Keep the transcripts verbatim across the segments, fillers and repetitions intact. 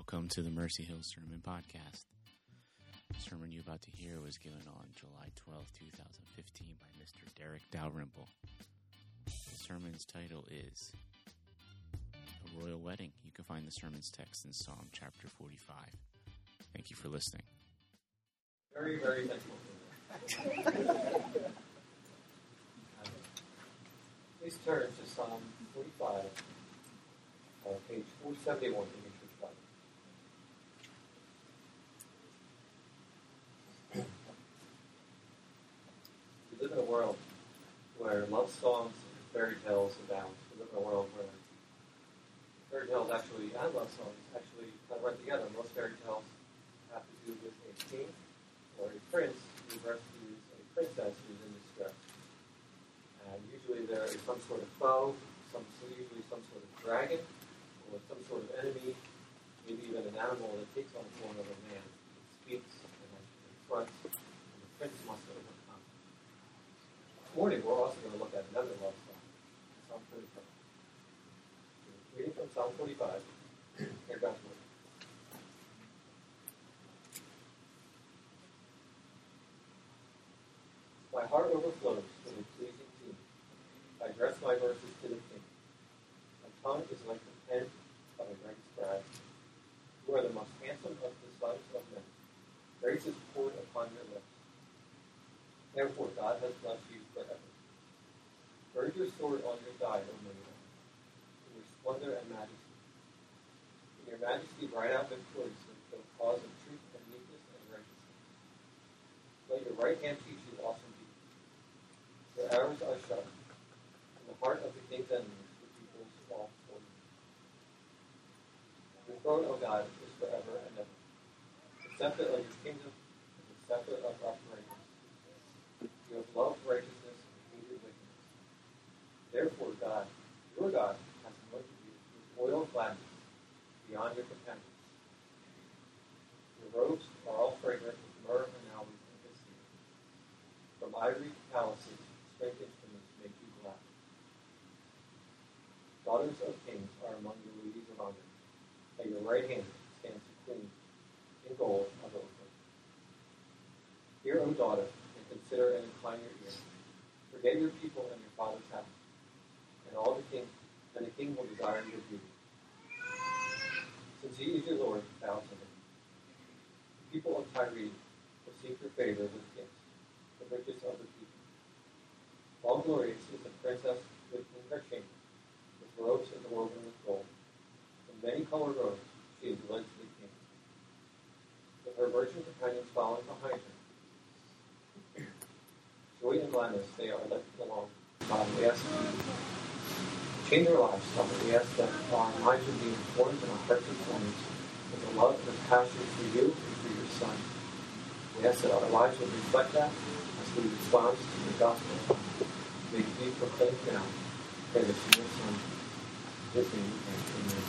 Welcome to the Mercy Hill Sermon Podcast. The sermon you're about to hear was given on July twelfth, twenty fifteen by Mister Derek Dalrymple. The sermon's title is A Royal Wedding. You can find the sermon's text in Psalm chapter forty-five. Thank you for listening. Very, very thankful. Please turn to Psalm forty-five, uh, page four seventy-one in your church Bible. We live in a world where love songs and fairy tales abound. We live in a world where fairy tales actually, and love songs actually kind of run together. Most fairy tales have to do with a king or a prince who rescues a princess who's in distress. And usually there is some sort of foe, some usually some sort of dragon, or some sort of enemy, maybe even an animal that takes on the form of a man. It speaks and then confronts, and the prince must overcome. This morning we're also going to look at another love song, Psalm forty-five. Reading from Psalm forty-five, hear God's word. My heart overflows with a pleasing tune. I address my verses to the king. My tongue is like the pen of a great scribe. You are the most handsome of the sons of men. Grace is poured upon your lips. Therefore, God has blessed you forever. Gird your sword on your thigh, O mighty one, in your splendor and majesty. In your majesty, ride out victoriously for the cause of truth and meekness and righteousness. Let your right hand teach you awesome deeds. Your arrows are sharp, and the heart of the king's enemies the people's fall for you. Your throne, O God, is forever and ever. The scepter of your kingdom is the scepter of uprightness. You have loved righteousness and hated wickedness. Therefore, God, your God, has anointed you with oil of gladness beyond your companions. Your robes are all fragrant with myrrh and aloes and hyssop. From ivory palaces, stringed instruments make you glad. Daughters of kings are among your ladies of honor. At your right hand stands the queen in gold of Ophir. Hear, O daughter, and consider and incline your ear. Forget your people and your father's house, and all the king, and the king will desire your beauty. Since he is your Lord, bow to him. The people of Tyre will seek your favor with gifts, the richest of the people. All glorious is the princess within her chamber, with robes interwoven with gold. In many-colored robes she is led to the king, with her virgin companions following behind her. Joy and gladness they are led along. God, we ask you to change our lives. God, we ask that our minds would be informed and our hearts informed with the love and passion for you and for your Son. We ask that our lives would reflect that as we respond to the gospel. May it be proclaimed now. Pray this in your Son. His name and amen.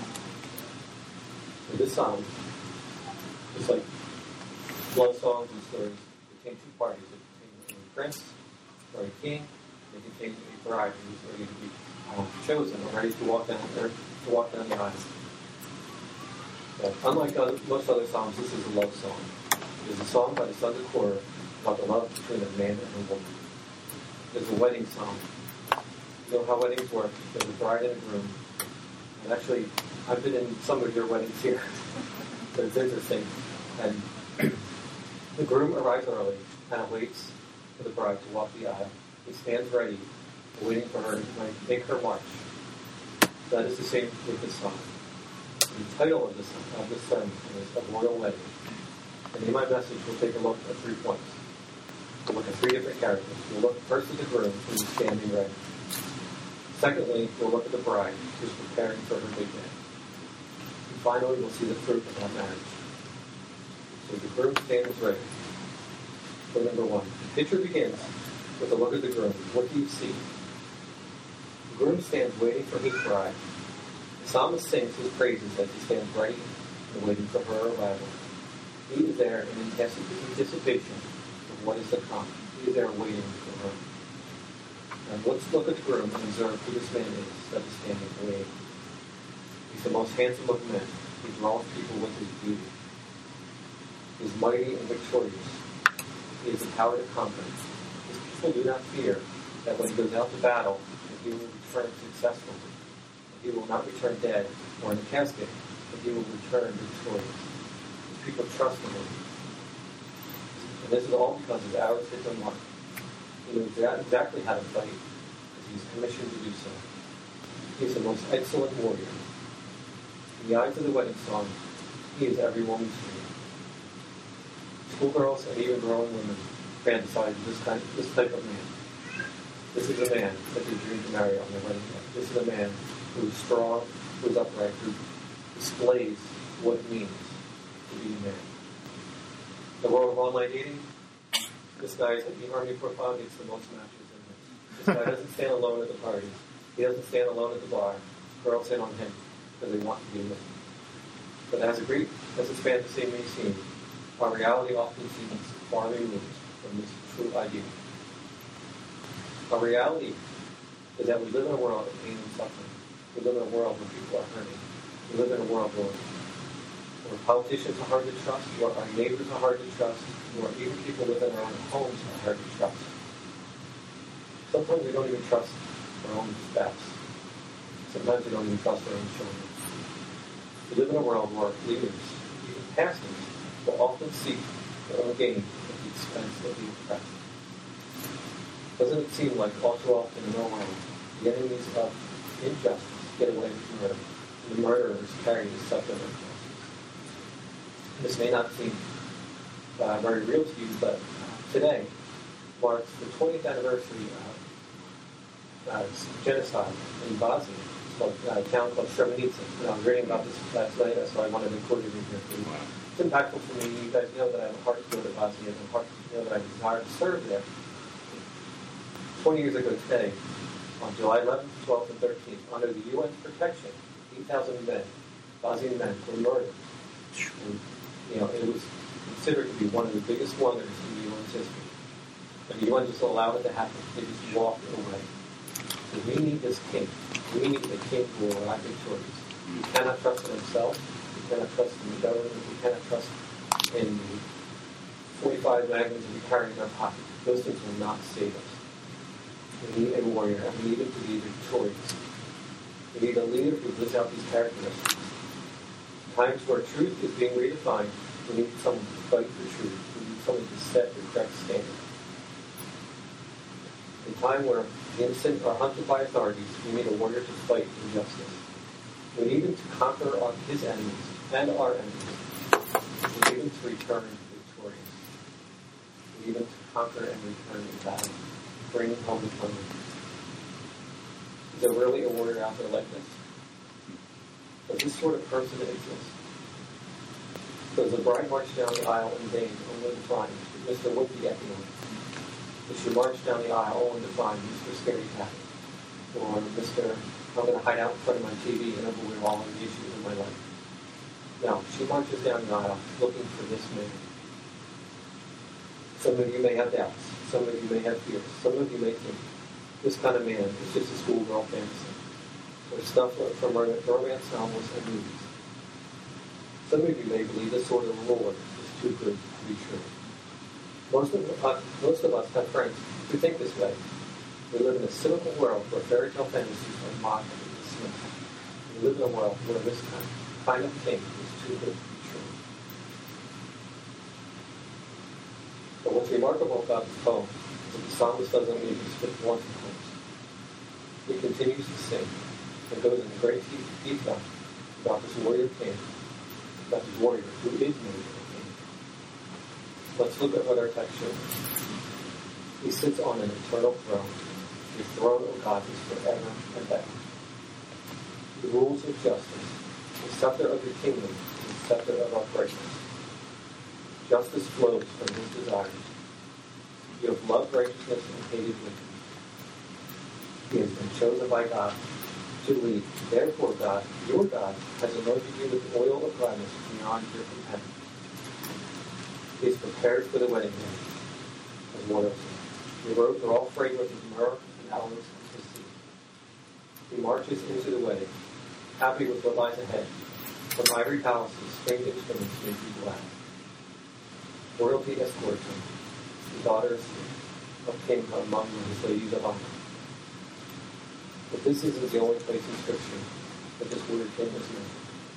So this song, just like love songs and stories, contain two parties. It contains a prince or a king. It contains a bride who is ready to be um, chosen and ready to walk down or to walk down the aisle. But unlike other, most other songs, this is a love song. It is a song by the Sons of Korah about the love between a man and a woman. It is a wedding song. You know how weddings work. There's a bride and a groom. And actually, I've been in some of your weddings here. But it's interesting. And the groom arrives early and waits for the bride to walk the aisle. He stands ready, waiting for her to make her march. That is the same with this song. The title of this, of this sermon is A Royal Wedding. And in my message, we'll take a look at three points. We'll look at three different characters. We'll look first at the groom, who's standing ready. Secondly, we'll look at the bride, who's preparing for her big day. And finally, we'll see the fruit of that marriage. So the groom stands ready. So number one, the picture begins with a look at the groom. What do you see? The groom stands waiting for his bride. The psalmist sings his praises as he stands ready and waiting for her arrival. He is there in anticipation of what is to come. He is there waiting for her. And let's look at the groom and observe who this man is that is standing waiting. He's the most handsome of men. He draws people with his beauty. He is mighty and victorious. He has the power to conquer. His people do not fear that when he goes out to battle, that he will return successfully. That he will not return dead or in a casket, but he will return victorious. His people trust in him. And this is all because his arrows hit the mark. He knows exactly how to fight, because he is commissioned to do so. He is the most excellent warrior. In the eyes of the wedding song, he is every woman's dream. Schoolgirls and even growing women fantasize this kind, this type of man. This is a man that they dream to marry on their wedding day. This is a man who is strong, who is upright, who displays what it means to be a man. The world of online dating, this guy is the Army profile gets the most matches in this. This guy doesn't stand alone at the parties. He doesn't stand alone at the bar. Girls hit on him because they want to be with him. But as a great as his fantasy may seem, our reality often seems far removed from this true ideal. Our reality is that we live in a world of pain and suffering. We live in a world where people are hurting. We live in a world where, where politicians are hard to trust, where our neighbors are hard to trust, where even people within our own homes are hard to trust. Sometimes we don't even trust our own spouse. Sometimes we don't even trust our own children. We live in a world where leaders, even pastors, will often seek their own gain at the expense of the oppressed. Doesn't it seem like all too often in our world, the enemies of injustice get away with murder, and the murderers carry the scepter of justice? This may not seem uh, very real to you, but today marks the twentieth anniversary of uh, genocide in Bosnia. A town called Srebrenica. And I was reading about this last night, so I wanted to include it in here for you. It's impactful for me. You guys know that I have a heart to go to Bosnia, and a heart to know that I desire to serve there. Twenty years ago today, on July eleventh, twelfth, and thirteenth, under the U N's protection, eight thousand men, Bosnian men, were murdered. And, you know, it was considered to be one of the biggest wonders in the U N's history. And the U N just allowed it to happen. They just walked away. And we need this king. We need a king who will arrive victorious. We cannot trust in himself. We cannot trust in the government. We cannot trust in the forty-five magnums that we carry in our pocket. Those things will not save us. We need a warrior, and we need him to be victorious. We need a leader who lives out these characteristics. Times where truth is being redefined, we need someone to fight for truth. We need someone to set the correct standard. In a time where the innocent are hunted by authorities, we need a warrior to fight injustice. We need him to conquer our, his enemies and our enemies. We need him to return victorious. We need him to conquer and return in battle, bring home the plunder. Is there really a warrior out there like this? Does this sort of person exist? Does the bride march down the aisle in vain, only to find Mister Wimpy at the end? Does she march down the aisle only to find Mister Scary Cat? Or Mister I'm going to hide out in front of my T V and overwear all of the issues in my life? No, she marches down the aisle looking for this man. Some of you may have doubts. Some of you may have fears. Some of you may think this kind of man is just a schoolgirl fantasy, or stuff from romance novels and movies. Some of you may believe this sort of reward is too good to be true. Most of, us, most of us have friends who think this way. We live in a cynical world where fairy tale fantasies are mocked and dismissed. We live in a world where this kind of thing is too good to be true. But what's remarkable about this poem is that the psalmist doesn't leave his fifth one poems. He continues to sing and goes into great detail about this warrior king, about this warrior who is made a king. Let's look at what our text shows. He sits on an eternal throne. His throne, O God, is forever and ever. He rules with justice. The scepter of your kingdom is the scepter of uprightness. Justice flows from his desires. You have loved righteousness and hated wickedness. He has been chosen by God to lead. Therefore, God, your God, has anointed you with the oil of gladness beyond your companions. He is prepared for the wedding day, as one of them. The robes are all fragrant with myrrh and aloes and cassia. He marches into the wedding, happy with what lies ahead, From ivory palaces, stringed instruments made you glad. Royalty escorts him. The daughters of kings are among them as ladies of honor. But this isn't the only place in Scripture that this word king is known.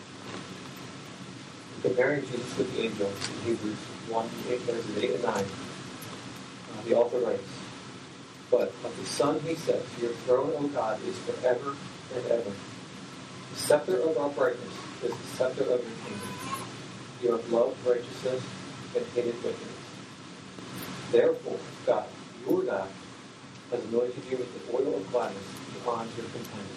Comparing Jesus with the angels in Hebrews one, eight, verses eight and nine, uh, the author writes, "But of the Son he says, Your throne, O God, is forever and ever. The scepter of uprightness is the scepter of your kingdom. You have loved righteousness and hated wickedness. Therefore, God, your God, has anointed you with the oil of gladness to honor your companions."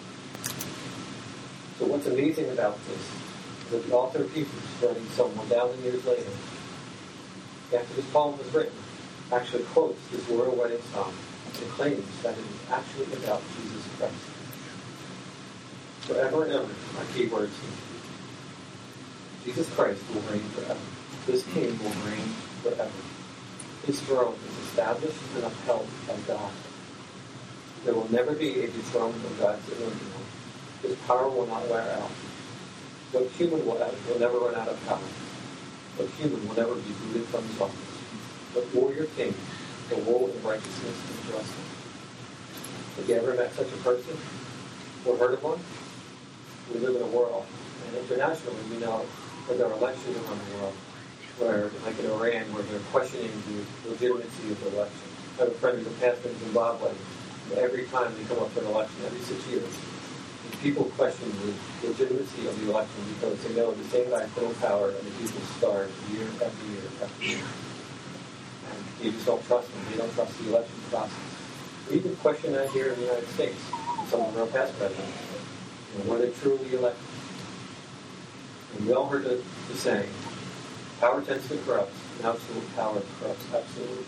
So what's amazing about this is that the author of Hebrews, writing some one thousand years later, after this poem was written, actually quotes this royal wedding song and claims that it is actually about Jesus Christ. Forever and ever are key words here. Jesus Christ will reign forever. This king will reign forever. His throne is established and upheld by God. There will never be a dethronement of God's anointed one. His power will not wear out. No human will, will never run out of power. No human will never be booted from his office. But warrior king will rule in righteousness and justice. Have you ever met such a person or heard of one? We live in a world, and internationally we know that there are elections around the world, where, like in Iran, where they're questioning the legitimacy of the election. I have a friend who's a pastor in Zimbabwe, and every time they come up for an election, every six years, people question the legitimacy of the election because they know the same guy's still in power and the people starve year after year after year. And they just don't trust them. They don't trust the election process. We even question that here in the United States with some of our past presidents. You know, were they truly elected? And we all heard the, the saying, power tends to corrupt, and absolute power corrupts absolute.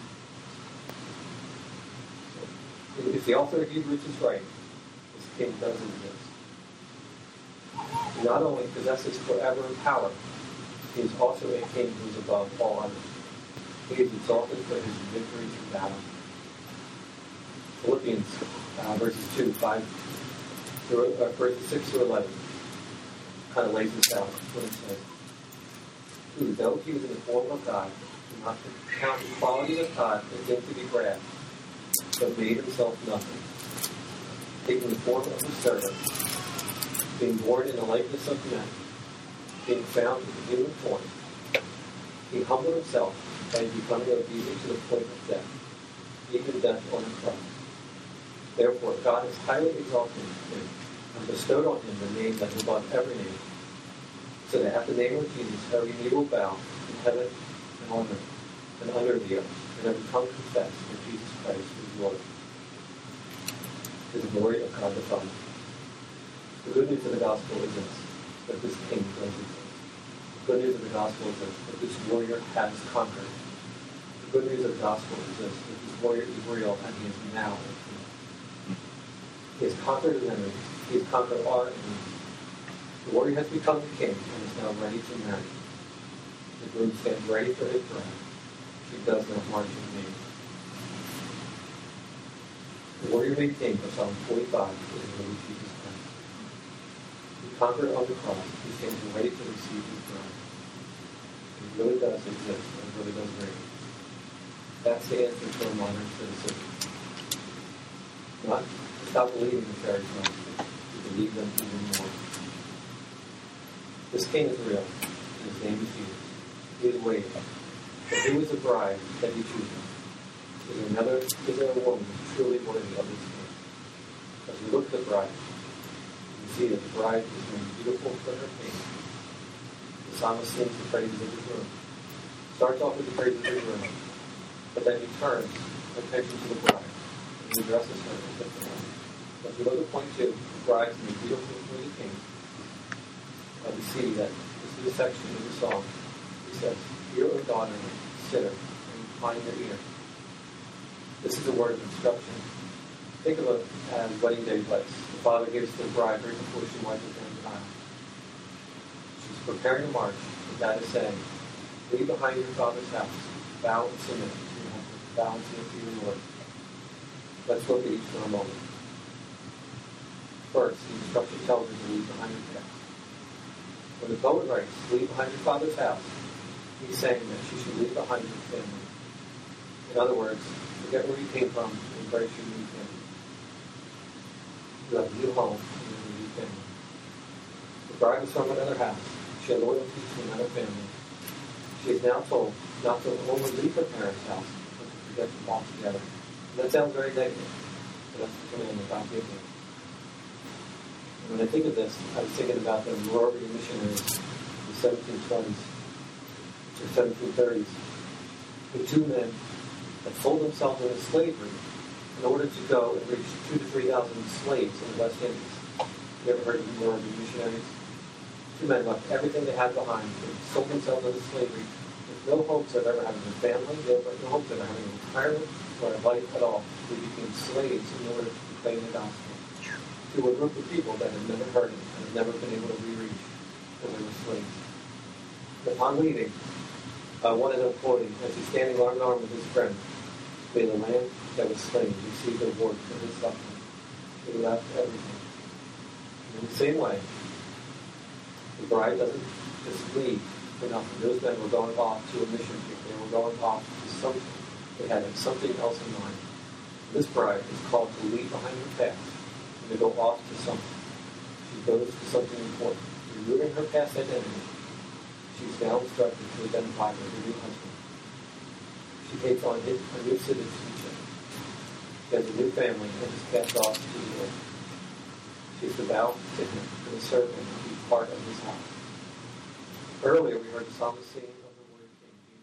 So, if the author of Hebrews is right, king does exist. He not only possesses forever power, he is also a king who is above all others. He is exalted for his victories in battle. Philippians uh, verses two, five, through, uh, verses six through eleven kind of lays this out. What it says: "Who, though he was in the form of God, did not count equality with God as thing to be grasped, but made himself nothing, taking the form of a servant, being born in the likeness of men, being found in human form. He humbled himself by becoming obedient to the point of death, even death on a cross. Therefore, God has highly exalted him and bestowed on him the name that is above every name, so that at the name of Jesus every knee will bow in heaven and on earth and under the earth, and every tongue confess that Jesus Christ is Lord, to the glory of God the Father." The good news of the gospel is this, that this king does exist. The good news of the gospel is this, that this warrior has conquered. The good news of the gospel is this, that this warrior is real and he is now a king. He has conquered his enemies. He has conquered our enemies. The warrior has become the king and is now ready to marry. The groom stands ready for his bride. She does not march in vain. The warrior made king of Psalm forty-five is the Lord Jesus Christ. He conquered on the cross. He stands ready to receive his bride. He really does exist and really does reign. That's the answer to a modern citizen. Not to stop believing the fairy tales, but to believe them even more. This king is real, and his name is Jesus. He is waiting. But who is the bride that he chooses? Is there another, is there a woman truly worthy of this king? As we look at the bride, we see that the bride is made beautiful for her king. The psalmist sings the praises of his room. Starts off with the praises of his room, but then he turns attention to the bride and he addresses her as the bride. So if we look at point two, the bride is made beautiful for the king. Uh, we see that this is a section of the song. He says, "Hear, O daughter, consider, and incline your ear." This is a word of instruction. Think of it as wedding day lights. The father gives to the bride right before she winds down the aisle. She's preparing to march, and dad is saying, "Leave behind your father's house, bow and submit to your husband, bow and submit to your Lord." Let's look at each for a moment. First, the instruction tells us to leave behind your past. When the poet writes, leave behind your father's house, he's saying that she should leave behind her family. In other words, forget where you came from and embrace your new family. You have a new home and a new family. The bride was from another house. She had loyalty to another family. She is now told not to only leave her parents' house, but to forget them altogether. And that sounds very negative, but that's the commandment God gave me. And when I think of this, I was thinking about the Moravian missionaries in the seventeen twenties or seventeen thirties. The two men that sold themselves into slavery in order to go and reach two to three thousand slaves in the West Indies. You ever heard of the Moravian missionaries? Two men left everything they had behind. They sold themselves into slavery with no hopes of ever having a family, no hopes of ever having a retirement or a life at all. They became slaves in order to proclaim the gospel to a group of people that had never heard it and had never been able to be reached because they were slaves. And upon leaving, uh, one of them quoting, as he's standing arm in arm with his friend, may the land that was slain receive the reward for his suffering. He left everything. And in the same way, the bride doesn't just leave for nothing. Those men were going off to a mission trip. They were going off to something. They had something else in mind. This bride is called to leave behind her past and to go off to something. She goes to something important. Removing her past identity, she's now instructed to identify with her new husband. She takes on his, a new citizenship. She has a new family and is cast off to the Lord. She's to bow to him and to serve him and be part of his house. Earlier we heard the psalmist singing of the Lord King, King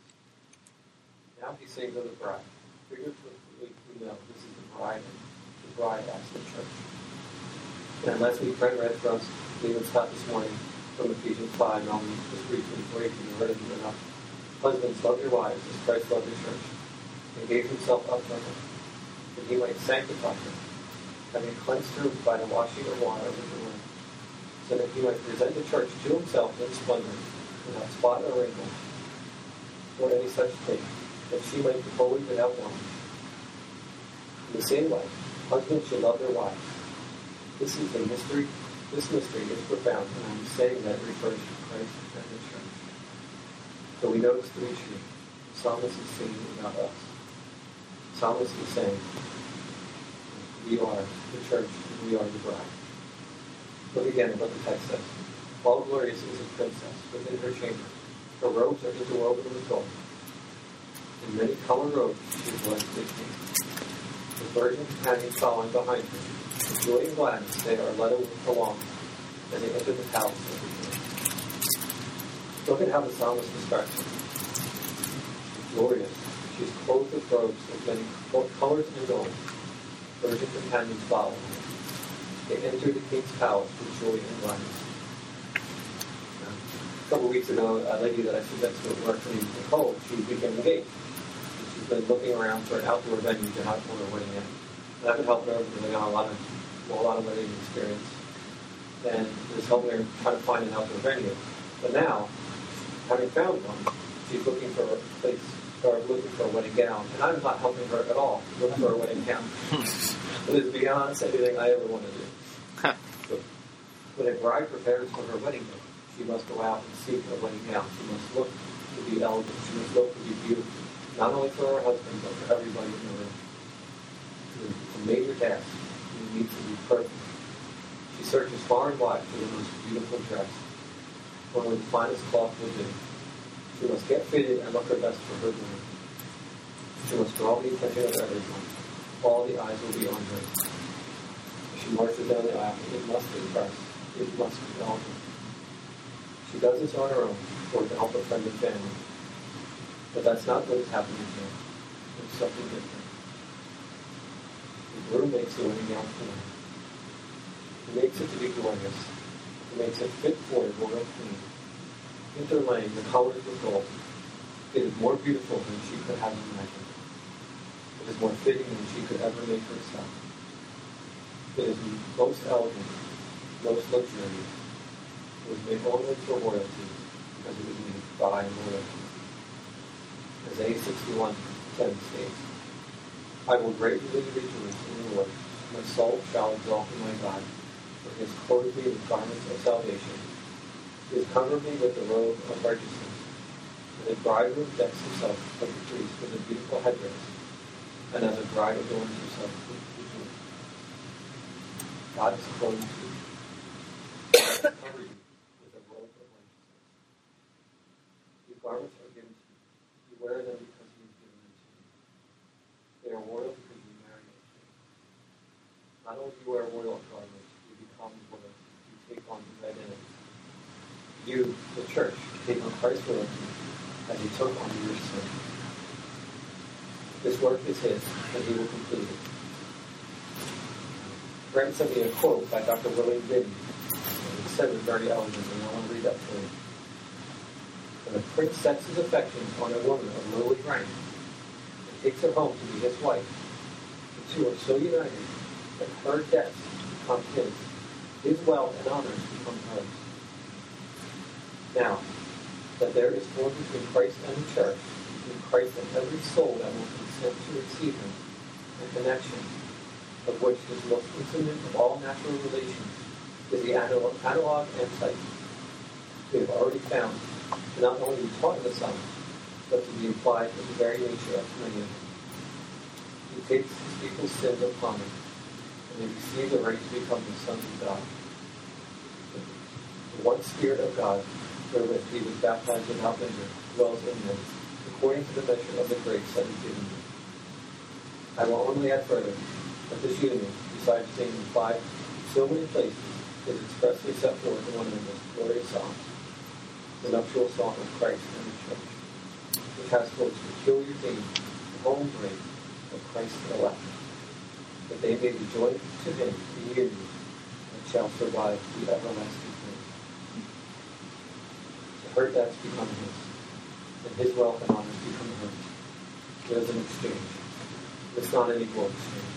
Jesus. Now he sings of the bride. Figuratively, we know this is the bride, and the bride as the church. And last week, Brent read for us, Leland Scott this morning, from Ephesians five, and I'll just briefly for you if you've heard it enough. Husbands, love your wives as Christ loved the church, and gave himself up for her, that he might sanctify her, having cleansed her by the washing of water with the word, so that he might present the church to himself in splendor, without spot or wrinkle, or any such thing, that she might be holy without blame. In the same way, husbands should love their wives. This is the mystery. This mystery is profound, and I'm saying that refers to Christ and the church. So we notice the issue. The psalmist is singing about us. The psalmist is saying, we are the church, and we are the bride. Look again at what the text says. All glorious is a princess within her chamber. Her robes are interwoven with gold. In many colored robes she is led to the king. The virgin companions following behind her. With joy and gladness they are led along as they enter the palace of the king. Look at how the psalmist describes her. She's glorious. She is clothed with robes of many colors and gold. Virgin companions follow her. They enter the king's palace with joy and gladness. A couple of weeks ago, a lady that I suggested to work for me, Nicole, she became engaged. And she's been looking around for an outdoor venue to have her wedding at. And I've been helping her because I got a lot of, well, a lot of wedding experience. And just helping her try to find an outdoor venue. But now, having found one, she's looking for a place, or looking for a wedding gown. And I'm not helping her at all look for a wedding gown. It is beyond anything I ever want to do. So, when a bride prepares for her wedding day, she must go out and seek a wedding gown. She must look to be elegant. She must look to be beautiful. Not only for her husband, but for everybody in the room. It's a major task. She needs to be perfect. She searches far and wide for the most beautiful dress. Only the finest cloth will do. She must get fitted and look her best for her groom. She must draw the attention of everyone. All the eyes will be on her. As she marches down the aisle, it must impress. It must be elegant. She does this on her own, or to help her friend and family. But that's not what is happening here. It's something different. The groom makes the wedding gown for her. He makes it to be glorious. He makes it fit for a royal queen. Interlaying the colors with gold. It is more beautiful than she could have imagined. It is more fitting than she could ever make herself. It is most elegant, most luxurious. It was made only for royalty because it was made by royalty. Isaiah sixty-one ten states, I will greatly rejoice in the Lord. My soul shall exalt in my God, for he has clothed me with garments of salvation. He is covered me with the robe of righteousness, and the bridegroom decks himself like a priest with a beautiful headdress, and as a bride adorns herself with jewelry. God has clothed you, covered you with a robe of righteousness. These garments are given to you. You wear them because He has given them to you. They are royal because you married a king. Not only do you wear royal garments, you become royal. You take on the identity. You, the church, take on Christ's royalty as He took on your sin. This work is His, and He will complete it. Grant sent me a quote by Doctor William Biddy. He said it was very elegant, and I want to read that for you. When a prince sets his affections on a woman of lowly rank and takes her home to be his wife, the two are so united that her debts become his, his wealth and honors become hers. Now, that there is formed between Christ and the church, between Christ and every soul that will consent to receive Him, a connection of which is most intimate of all natural relations is the analog, analog and type. We have already found to not only be taught in the Son, but to be applied to the very nature of communion. He takes His people's sins upon Him, and they receive the right to become the sons of God. The one Spirit of God, wherewith He was baptized without measure, dwells in them, according to the measure of the grace that is given them. I will only add further that this union, besides being implied in so many places, is expressly set forth in one of the most glorious songs, the nuptial song of Christ and the Church, which has for its peculiar theme the home bring of Christ's elect, that they may be joined to Him in union and shall survive the everlasting flame. Her debts become His, and His wealth and honors become hers. It is an exchange. It's not an equal exchange.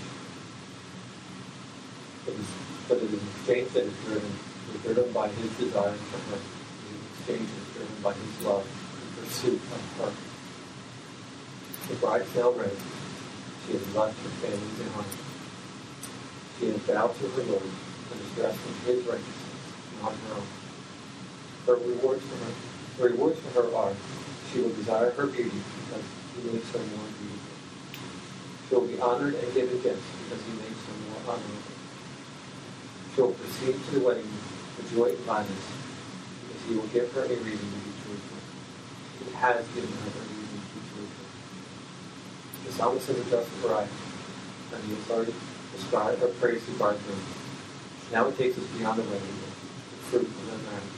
It is, but it is an exchange that is driven, is driven by His desire for her. It is an exchange that is driven by His love and pursuit of her. The bride is now ready. She has left her family behind. She has bowed to her Lord and is dressed in His righteousness, not her own. Her rewards for her, the rewards for her are, she will desire her beauty because He makes her more beautiful. She will be honored and given gifts because He makes her more honorable. She will proceed to the wedding with joy and gladness because He will give her a reason to be joyful. He has given her a reason to be joyful. The psalmist is a just bride, and He has already described or praised the bridegroom. Now it takes us beyond the wedding, the fruit of their marriage.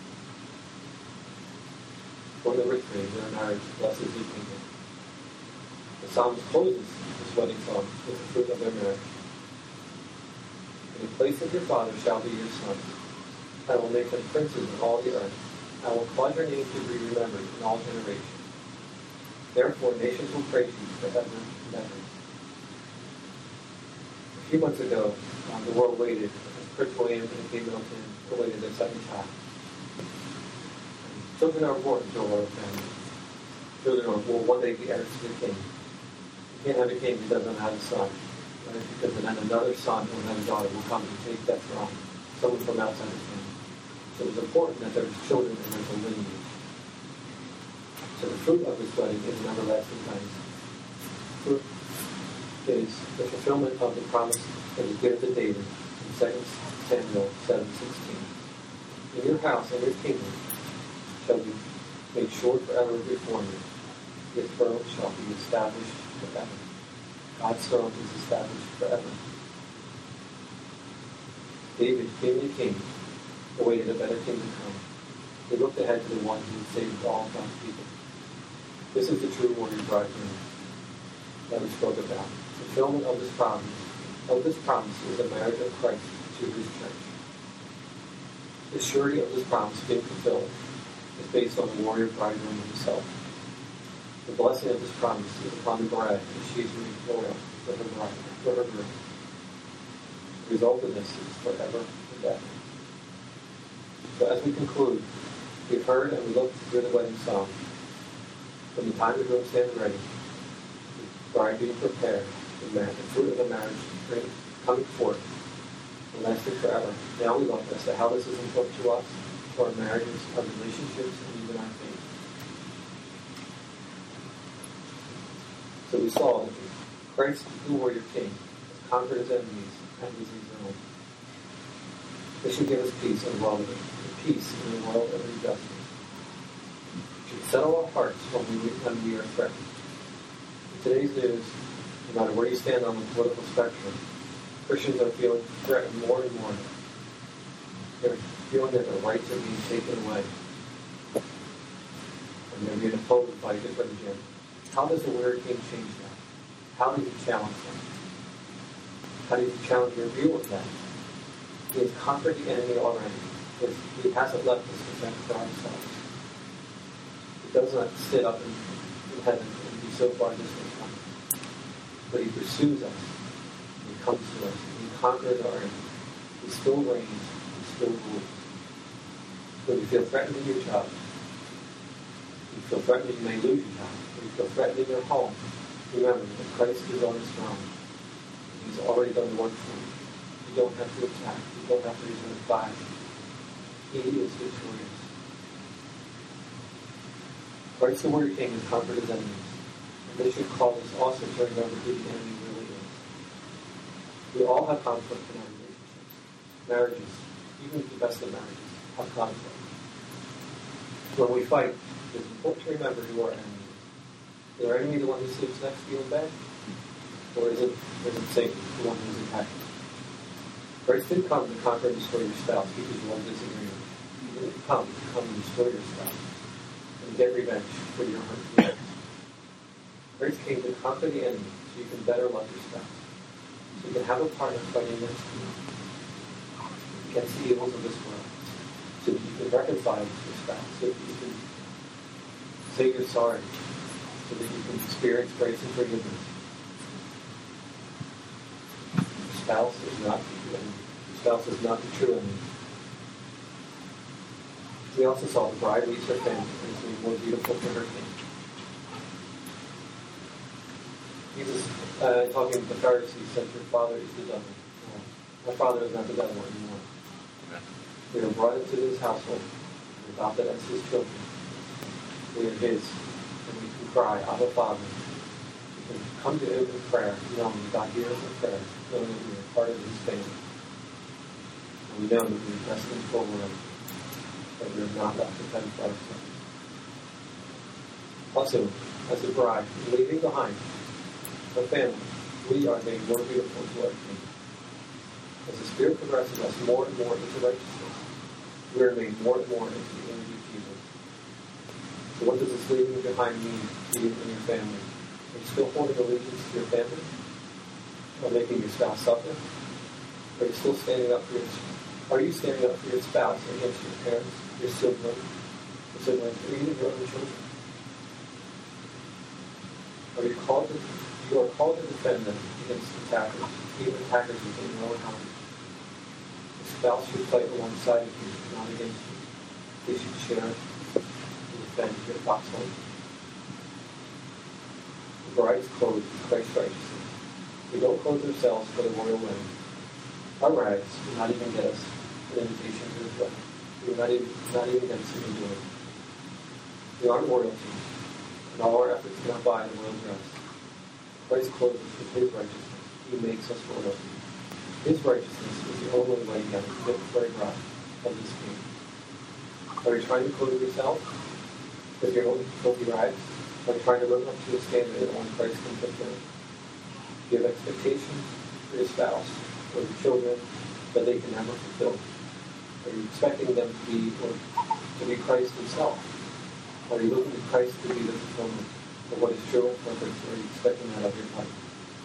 For the rich man, their marriage, blessed is His kingdom. The psalmist closes this wedding song with the fruit of their marriage. In the place of your father shall be your son. I will make them princes in all the earth. I will cause your name to be remembered in all generations. Therefore, nations will praise you forever and ever. A few months ago, um, the world waited as Prince William and Kate Middleton awaited their second child. And children are born to a royal family. Children are, will one day be heirs to the king. You can't have a king who doesn't have a son. Right? Because then another son or another daughter will come and take that throne. Someone from outside the family. So it's important that there's children and there's a lineage. So the fruit of this wedding is an everlasting kindness. Fruit is the fulfillment of the promise that was given to David in Second Samuel seven sixteen. In your house and your kingdom shall be made sure forever before me. His throne shall be established forever. God's throne is established forever. David, kingly king, awaited a better king to come. He looked ahead to the one who would save all God's people. This is the true warrior bridegroom that we spoke about. Fulfillment of this promise. Of this promise is the marriage of Christ to His church. The surety of this promise being fulfilled is based on the warrior bridegroom Himself. The blessing of this promise is upon the bride, and she is made loyal for her bride, for her groom. The result of this is forever and ever. So as we conclude, we've heard and we looked through the wedding song. From the time the groom stands ready, the bride being prepared, the, marriage, the fruit of the marriage coming forth, and lasting forever. Now we look as to how this is important to us for our marriages, our relationships, and even our faith. So we saw that Christ, the warrior king, has conquered his enemies and is his own. This should give us peace in a world of peace in a world of injustice. It should settle our hearts when we when we are threatened. In today's news, no matter where you stand on the political spectrum, Christians are feeling threatened more and more. They're feeling that their rights are being taken away. And they're being opposed by different agendas. How does the warrior king change that? How does he challenge them? How do you challenge your view of that? He has conquered the enemy already. He hasn't left us to fend for ourselves. He does not sit up in, in heaven and be so far distant from us. But he pursues us. He comes to us. He conquers our enemy. He still reigns. He still rules. When you feel threatened in your job, when you feel threatened that you may lose your job, when you feel threatened in your home, remember that Christ is on his throne. He's already done the work for you. You don't have to attack. You don't have to resort fire. He is victorious. Christ the warrior king has conquered his enemies. And this should cause us also to remember who the enemy really is. We all have conflict in our relationships. Marriages, even the best of marriages, have conflict. When we fight, it's important to remember who our enemy is. Is our enemy the one who sleeps next to you in bed? Or is it, is it Satan, the one who is attacking? Christ didn't come to conquer and destroy your spouse because you want disagreement. He didn't come to come and destroy your spouse and get revenge for your hurt. Christ came to conquer the enemy so you can better love your spouse. So you can have a partner fighting against you, against the evils of this world. So that you can reconcile with your spouse. So that you can say you're sorry. So that you can experience grace and forgiveness. Your spouse is not the enemy. Your spouse is not the true enemy. We also saw the bride leaves her family and is made more beautiful for her king. Jesus, uh, talking to the Pharisees, said, your father is the devil. No, my father is not the devil anymore. Okay. We are brought into his household. We are adopted as his children. We are his. And we can cry, Abba, Father. We can come to him in prayer, knowing that God hears our prayers, knowing that we are part of his family. And we know that we are destined for a world, that we are not left to fend for ourselves. Also, as a bride, leaving behind our family, we are made more beautiful to our King. As the Spirit progresses us more and more into righteousness, we are made more and more into the image of Jesus. So what does this leaving behind mean to you and your family? Are you still holding allegiance to your family? Or making your spouse suffer? Are you still standing up for your Are you standing up for your spouse against your parents, your siblings, your siblings, or even your own children? Are you called to You are called to defend them against attackers, even attackers within your own home. The spouse should fight alongside of you, not against you. They should share and defend your household. The bride is clothed with Christ's righteousness. We don't clothe ourselves for the royal wedding. Our rags will not even get us an invitation to his wedding. We will not even, not even get us an enjoyment. We aren't royalty, and all our efforts cannot buy the royal dress. Christ clothes us with his righteousness. He makes us royalty. His righteousness is the only way to get a victory bride of this king. Are you trying to clothe yourself with your own filthy rags? Are you trying to live up to a standard that only Christ can fulfill? Do you have expectations for your spouse or your children that they can never fulfill? Are you expecting them to be or to be Christ himself? Or are you looking to Christ to be the fulfillment of what is true and perfect, or are you expecting that of your life?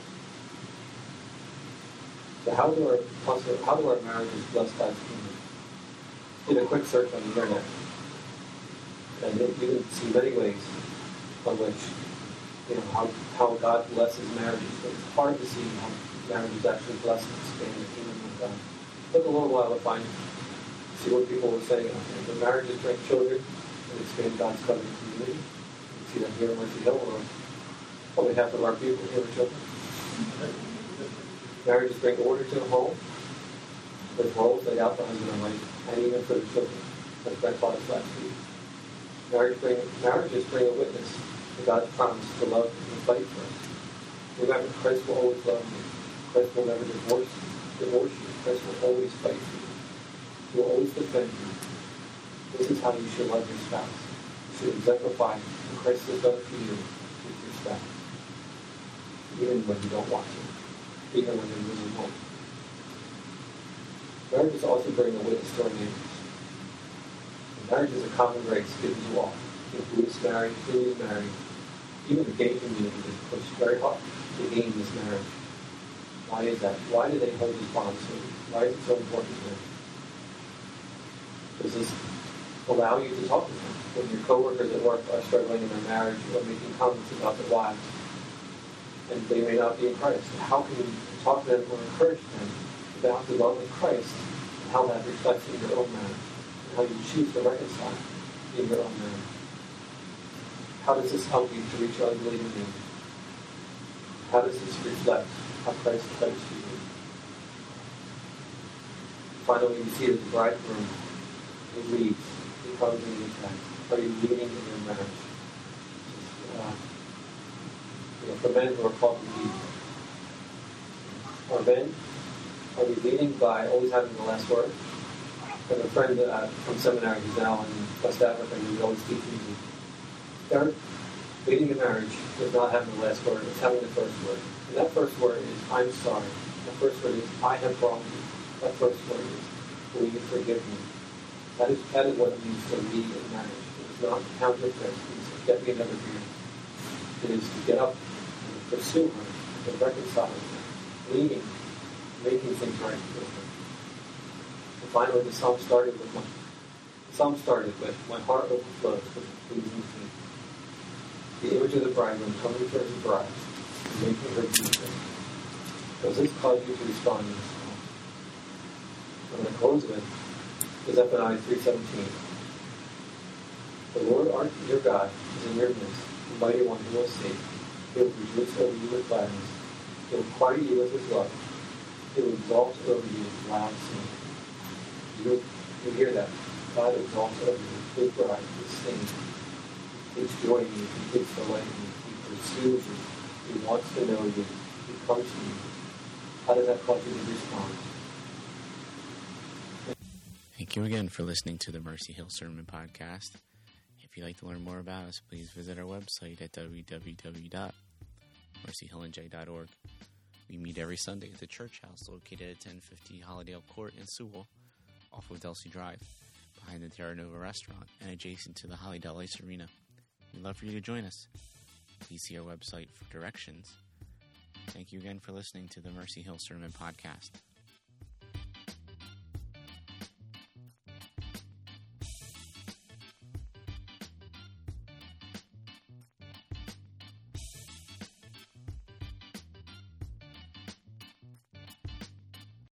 So how do our how do our marriages bless God's kingdom? Did a quick search on the internet, and you can see many ways on which you know how, how God blesses marriages. But it's hard to see how marriages actually bless and expand the kingdom of God. It took a little while to find see what people were saying out there. But marriages bring children and expand God's covenant community. See that here in Mercy Hill, or probably half of our people here are children. Marriages bring order to the home, with roles laid out for husband and wife, and even for the children. as Brent taught us last week. Marriage bring, marriages bring a witness to God's promise to love and fight for us. Remember, Christ will always love you. Christ will never divorce you. Divorce you. Christ will always fight for you. He will always defend you. This is how you should love your spouse. You should exemplify what Christ has done for you with your spouse, even when you don't want to, even when you're losing hope. Marriages also bring a witness to our neighbors. Marriage is a common grace given to all. You know, who is married, who is married. Even the gay community has pushed very hard to gain this marriage. Why is that? Why do they hold this bond so? Why is it so important to them? Does this allow you to talk to them when your coworkers at work are struggling in their marriage or making comments about their wives, and they may not be in Christ? How can you talk to them or encourage them about the love of Christ and how that reflects in your own marriage? How you choose to reconcile in your own marriage. How does this help you to reach your unbelieving neighbor? How does this reflect how Christ fights for you? Finally, we see that the bridegroom, he leads, he comes in the attack. Are you leading in your marriage? Uh, you know, for men who are called to lead. Are men, are we leading by always having the last word? I have a friend uh, from seminary who's now in West Africa, and he's always teaching me. Derek, leading a marriage is not having the last word, it's having the first word. And that first word is, I'm sorry. That first word is, I have wronged you. That first word is, will you forgive me? That is, that is what it means to lead in marriage. It is not counter this. It is to get me another beer. It is to get up and pursue her, and reconcile her, leading, making things right with her. And finally, the psalm started with my, the psalm started with, my heart overflows with pleasing things. The image of the bridegroom coming for his bride and making her beautiful. Does this cause you to respond in this psalm? I'm going to close with is Zephaniah three seventeen. The Lord our, your God is in your midst, the mighty one who will save. He will rejoice over you with gladness. He will quiet you with his love. He will exalt over you with loud singing. You, you hear that? God exalts over you, his bride, his singing. He takes joy in you, he takes delight in you, he pursues you, he wants to know you, he comes to you. How does that cause you to respond? Thank you again for listening to the Mercy Hill Sermon Podcast. If you'd like to learn more about us, please visit our website at w w w dot mercy hill n j dot org. We meet every Sunday at the Church House located at ten fifty Hollydale Court in Sewell, off of Delsey Drive, behind the Terra Nova restaurant and adjacent to the Hollydale Ice Arena. We'd love for you to join us. Please see our website for directions. Thank you again for listening to the Mercy Hill Sermon Podcast.